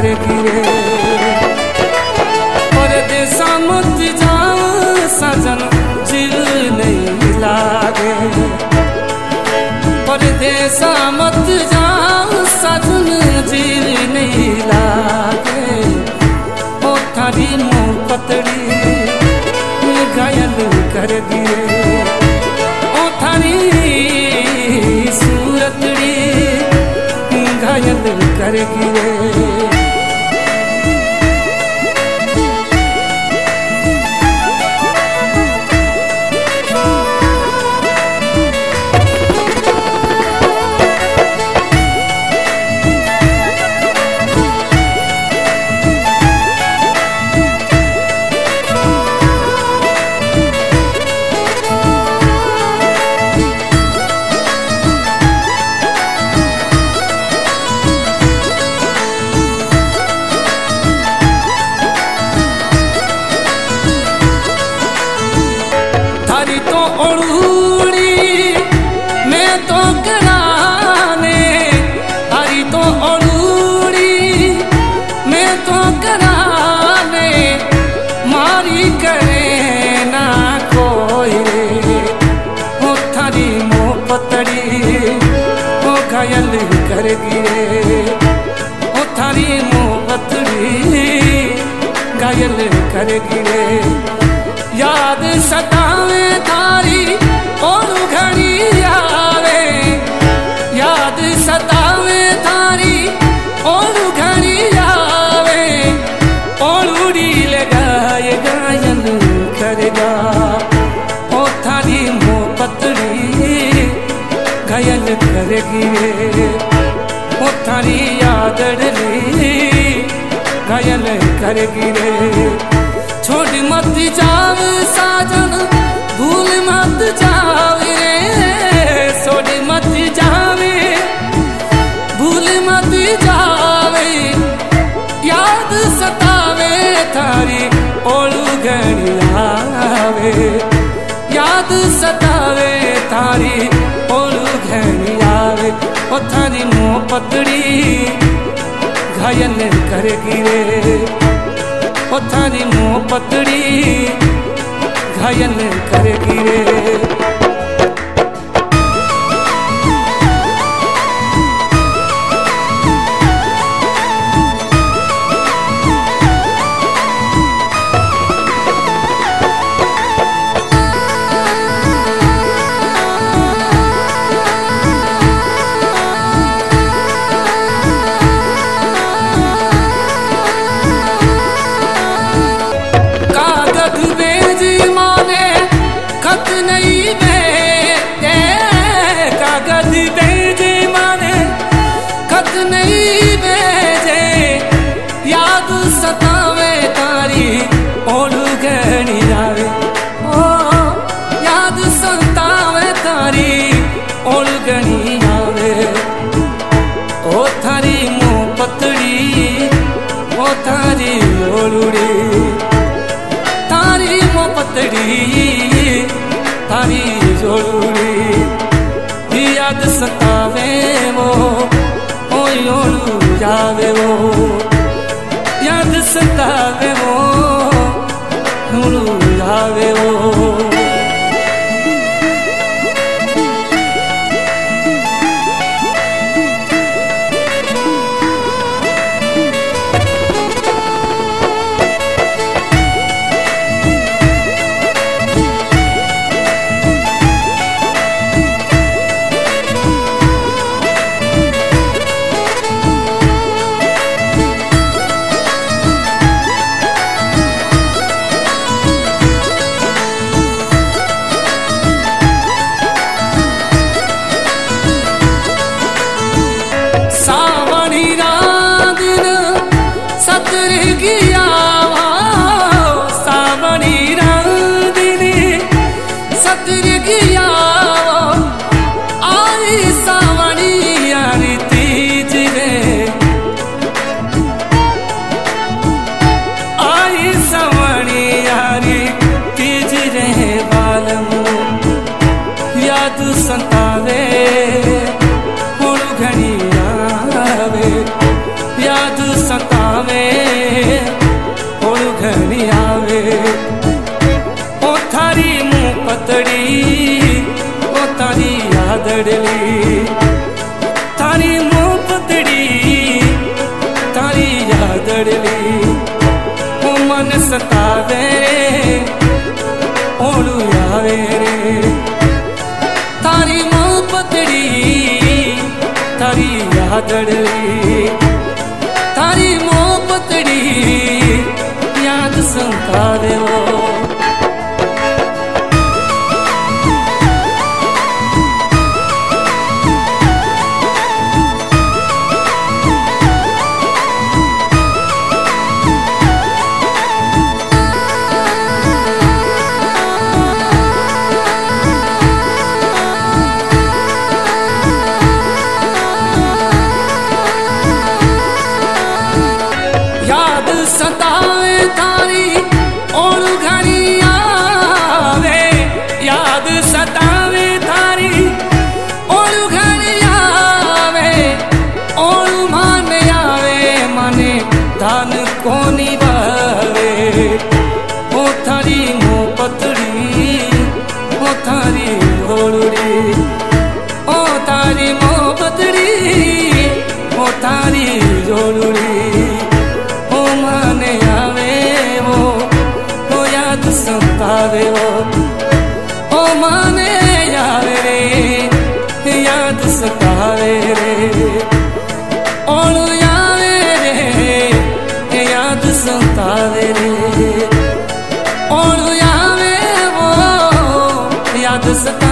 करेगी रे। परदेसा मत जाओ सजन दिल नहीं लागे, परदेसा मत जाओ सजन दिल नहीं लागे। ओ थारी मोहब्बतड़ी घायल करेगी रे, ओ थारी सूरतड़ी घायल करेगी रे। घायल करेगी रे, ओ थारी मोहब्बतड़ी घायल करेगी रे। याद सतावे थारी और घड़ी आवे, याद सतावे थारी और घड़ी आवे। और उड़ी लगाए घायल करेगा, ओ थारी मोहब्बतड़ी घायल करेगी रे, ओ थारी यादड़ी घायल करेगी रे। छोड़ मत जाओ साजन भूल मत जाओ रे, छोड़ मत जावे भूल मत जावे। याद सतावे थारी ओलू घड़ी आवे, याद सतावे थारी ओलू घड़ी आवे। ओ थारी मोहब्बतड़ी घायल करेगी रे, ओ थारी मोहब्बतड़ी घायल करेगी रे। सतावे तारी ओलू घड़ी आवे, ओ याद सतावे तारी ओलू घड़ी आवे। ओ थारी मोहब्बतड़ी ओ थारी ओलूड़ी, थारी मोहब्बतड़ी थारी ओलूड़ी। याद सतावे वो ओ ओलू जावे वो, याद सतावे वो आवे वो। सतावे हुण घड़ी आवे, याद सतावे। यादड़ली थारी मोहब्बतड़ी थारी यादड़ली ओ मन सतावे रे ओलू आवे रे थारी मोहब्बतड़ी थारी यादड़ली थारी मोहब्बतड़ी याद संतावे वो सतावे थारी ओलू घड़ी आवे याद सतावे थारी ओलू घड़ी आवे ओलू मान आवे माने धान कोनी बावे ओ थारी मोहब्बतड़ी ओ थारी ओलूड़ी ओ थारी मोहब्बतड़ी ओ थारी ओलूड़ी सतावे वो ओ माने आवे रे याद सतावे रे ओलू आवे रे याद सतावे रे ओलू आवे वो याद सतावे